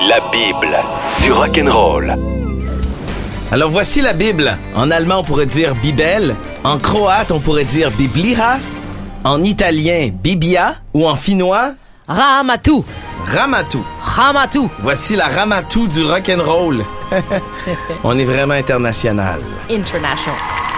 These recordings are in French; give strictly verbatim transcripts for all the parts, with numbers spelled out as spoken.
La Bible du rock'n'roll. Alors voici la Bible. En allemand, on pourrait dire Bibel. En croate, on pourrait dire Bibliha. En italien, Bibia. Ou en finnois, Raamattu. Raamattu. Raamattu. Voici la Raamattu du rock'n'roll. On est vraiment international. International.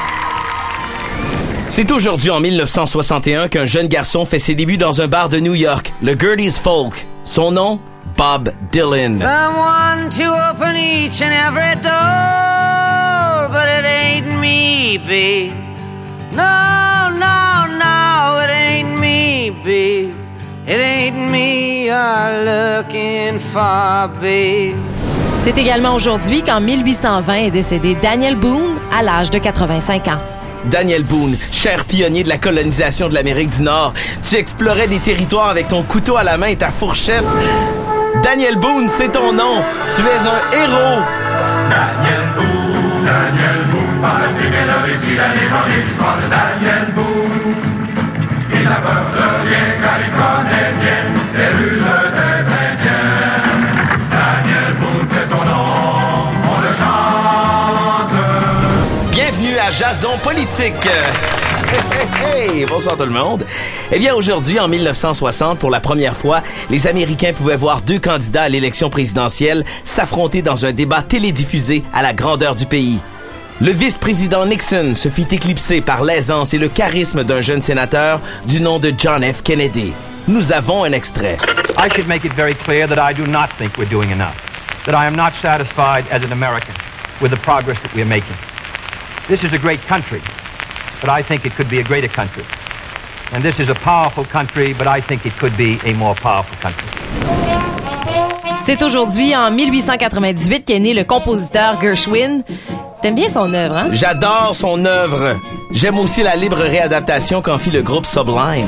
C'est aujourd'hui, en mille neuf cent soixante et un, qu'un jeune garçon fait ses débuts dans un bar de New York, le Gerde's Folk. Son nom, Bob Dylan. Someone to open each and every door, but it ain't me, babe. No, no, no, it ain't me, babe. It ain't me you're looking for, babe. C'est également aujourd'hui qu'en mille huit cent vingt est décédé Daniel Boone à l'âge de quatre-vingt-cinq ans. Daniel Boone, cher pionnier de la colonisation de l'Amérique du Nord, tu explorais des territoires avec ton couteau à la main et ta fourchette. Daniel Boone, c'est ton nom. Tu es un héros. Daniel Boone, Daniel Boone, fantastique est le récit, la légende et l'histoire de Daniel Boone. Il n'a peur de rien car il connaît bien les ruses des Indiens. Daniel Boone, c'est son nom, on le chante. Bienvenue à Jason Politique. Hey, hey, hey, bonsoir tout le monde. Eh bien, aujourd'hui, en mille neuf cent soixante, pour la première fois, les Américains pouvaient voir deux candidats à l'élection présidentielle s'affronter dans un débat télédiffusé à la grandeur du pays. Le vice-président Nixon se fit éclipser par l'aisance et le charisme d'un jeune sénateur du nom de John F. Kennedy. Nous avons un extrait. I should make it very clear that I do not think we're doing enough. That I am not satisfied as an American with the progress that we are making. This is a great country, but I think it could be a greater country. And this is a powerful country, but I think it could be a more powerful country. C'est aujourd'hui, en mille huit cent quatre-vingt-dix-huit, qu'est né le compositeur Gershwin. T'aimes bien son œuvre, hein? J'adore son œuvre. J'aime aussi la libre réadaptation qu'en fit le groupe Sublime.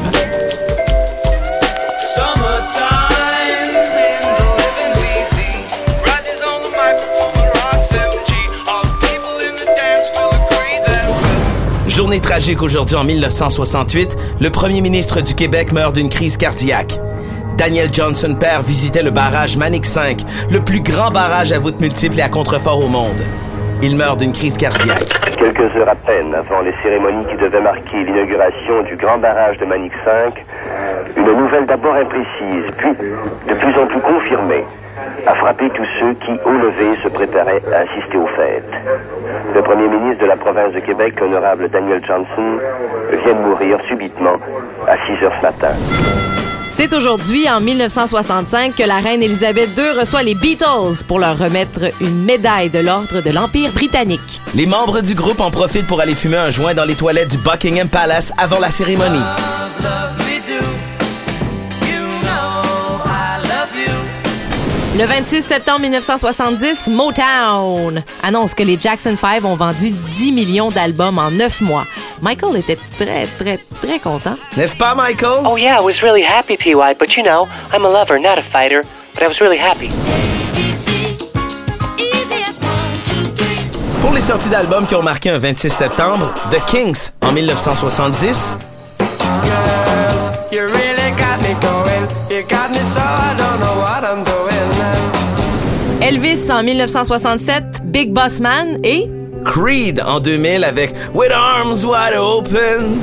Journée tragique aujourd'hui en mille neuf cent soixante-huit, le premier ministre du Québec meurt d'une crise cardiaque. Daniel Johnson père visitait le barrage Manic cinq, le plus grand barrage à voûtes multiples et à contrefort au monde. Il meurt d'une crise cardiaque. Quelques heures à peine avant les cérémonies qui devaient marquer l'inauguration du grand barrage de Manic cinq, une nouvelle d'abord imprécise, puis de plus en plus confirmée, a frappé tous ceux qui, au lever, se préparaient à assister aux fêtes. Le premier ministre de la province de Québec, l'honorable Daniel Johnson, vient de mourir subitement à six heures ce matin. C'est aujourd'hui, en mille neuf cent soixante-cinq, que la reine Élisabeth deux reçoit les Beatles pour leur remettre une médaille de l'Ordre de l'Empire britannique. Les membres du groupe en profitent pour aller fumer un joint dans les toilettes du Buckingham Palace avant la cérémonie. Le vingt-six septembre mille neuf cent soixante-dix, Motown annonce que les Jackson five ont vendu dix millions d'albums en neuf mois. Michael était très, très, très content. N'est-ce pas, Michael? Oh yeah, I was really happy, P Y, but you know, I'm a lover, not a fighter, but I was really happy. Pour les sorties d'albums qui ont marqué un vingt-six septembre, The Kinks en mille neuf cent soixante-dix. Elvis en mille neuf cent soixante-sept, Big Boss Man et Creed en deux mille avec With Arms Wide Open.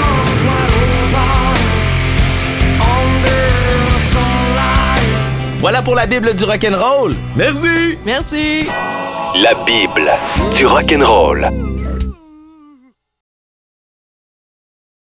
Voilà pour la Bible du rock'n'roll. Merci. Merci. La Bible du rock'n'roll.